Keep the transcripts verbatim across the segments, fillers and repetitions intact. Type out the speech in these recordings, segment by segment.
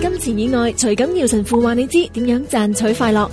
金錢以外，徐錦耀神父話你知點樣賺取快樂。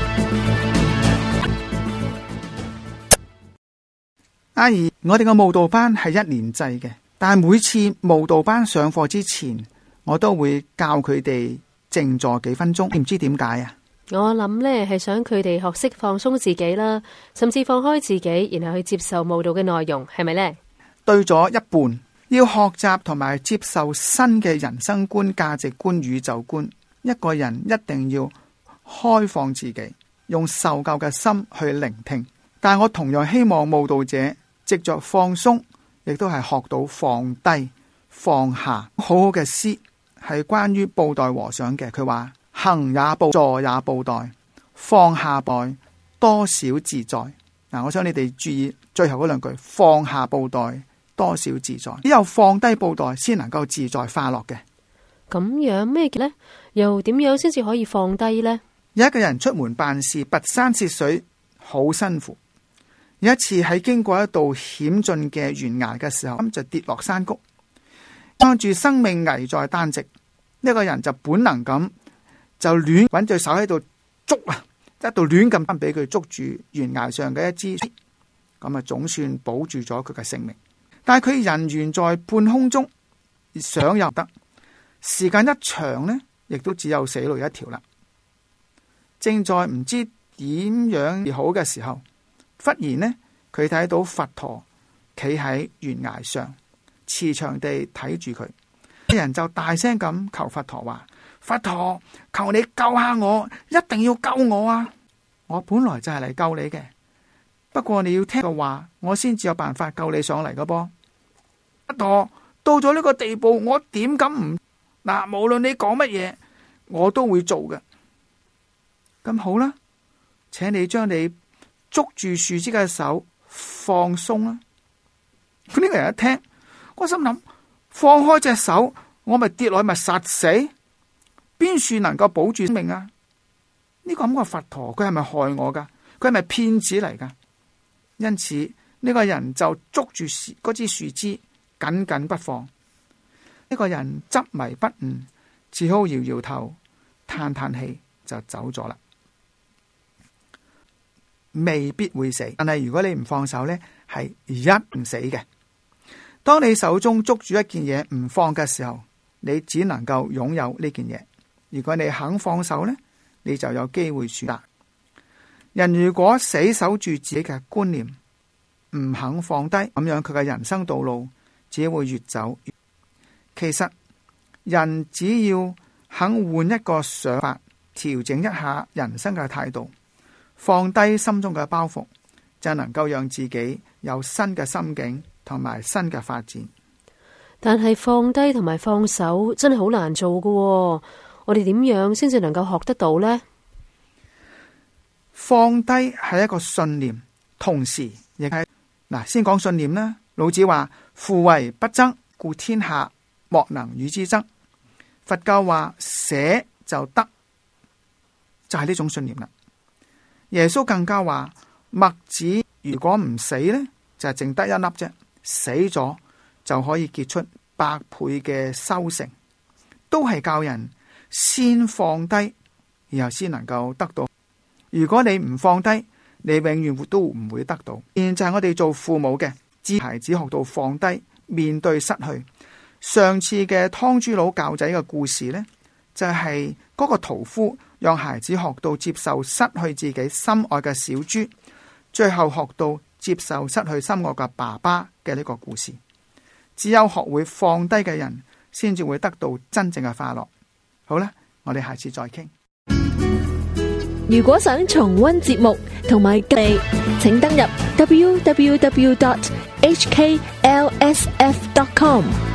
阿姨，我哋嘅慕道班係一年制嘅，但係每次慕道班上課之前，我都會教佢哋靜坐幾分鐘，你唔知點解啊？ 我諗呢係想佢哋學識放鬆自己啦，甚至放開自己，然後去接受慕道嘅內容，係咪呢？ 對咗一半，要學習同埋接受新嘅人生觀、價值觀、宇宙觀。一個人一定要開放自己，用受教嘅心去聆聽。但我同樣希望慕道者藉着放鬆，亦都係學到放低、放下。好好嘅詩係關於布袋和尚嘅，佢話行也布，坐也布袋，放下袋，多少自在。嗱，我想你哋注意最後嗰兩句，放下布袋，多少自在。只有放低布袋，先能夠自在快樂嘅。 咁樣咩嘅呢？又點樣先至可以放低呢？ 有一個人出門辦事，跋山涉水，好辛苦。有一次喺經過一道險峻嘅懸崖嘅時候，咁就跌落山谷，看住生命危在旦夕，呢個人就本能咁就亂揾隻手喺度捉啊，一度亂咁俾佢捉住懸崖上嘅一支，咁啊總算保住咗佢嘅性命。但係佢人懸在半空中，想又得，時間一長呢，亦都只有死路一條啦。正在唔知點樣好嘅時候，忽然呢，佢睇到佛陀企喺懸崖上，慈祥地睇住佢。啲人就大聲咁求佛陀話：佛陀，求你救下我，一定要救我啊！我本來就係嚟救你嘅，不過你要聽個話，我先至有辦法救你上嚟嘅噃。佛陀，到咗呢個地步，我點敢唔嗱？無論你講乜嘢，我都會做嘅。咁好啦，請你將你捉住樹枝嘅手放鬆啦。呢個人一聽，我心諗，放開隻手，我咪跌落去咪實死？邊樹能夠保住生命啊？呢個咁嘅佛陀，佢係咪害我噶？佢係咪騙子嚟噶？因此呢個人就捉住嗰支樹枝，緊緊不放。呢個人執迷不悟，只好搖搖頭，嘆嘆氣就走咗啦。未必會死，但係如果你唔放手呢，係一唔死嘅。當你手中捉住一件嘢唔放嘅時候，你只能夠擁有呢件嘢。如果你肯放手呢，你就有機會選擇。人如果死守住自己嘅觀念，唔肯放低，咁樣佢嘅人生道路只會越走越。其實人只要肯換一個想法，調整一下人生嘅態度，放低心中嘅包袱，就能夠讓自己有新嘅心境同埋新嘅發展。 但係放低同埋放手真係好難做㗎喎，我哋點樣先至能夠學得到呢？ 放低係一個信念，同時亦係嗱，先講信念啦。老子話：夫唯不爭，故天下莫能與之爭。佛教話捨就得，就係呢種信念啦。耶穌更加話：麥子如果唔死呢，就係淨得一粒啫，死咗就可以結出百倍嘅收成。都係教人先放低，然後先能夠得到。如果你唔放低，你永遠都唔會得到。現就係我哋做父母嘅，知孩子學到放低，面對失去。上次嘅湯豬佬教仔嘅故事呢，就係、是、嗰個屠夫讓孩子學到接受失去自己心愛嘅小豬，最後學到接受失去心愛嘅爸爸嘅呢個故事。只有學會放低嘅人，先至會得到真正嘅快樂。好啦，我哋下次再傾。 如果想重溫節目同埋記，請登入 w w w dot h k l s f dot com。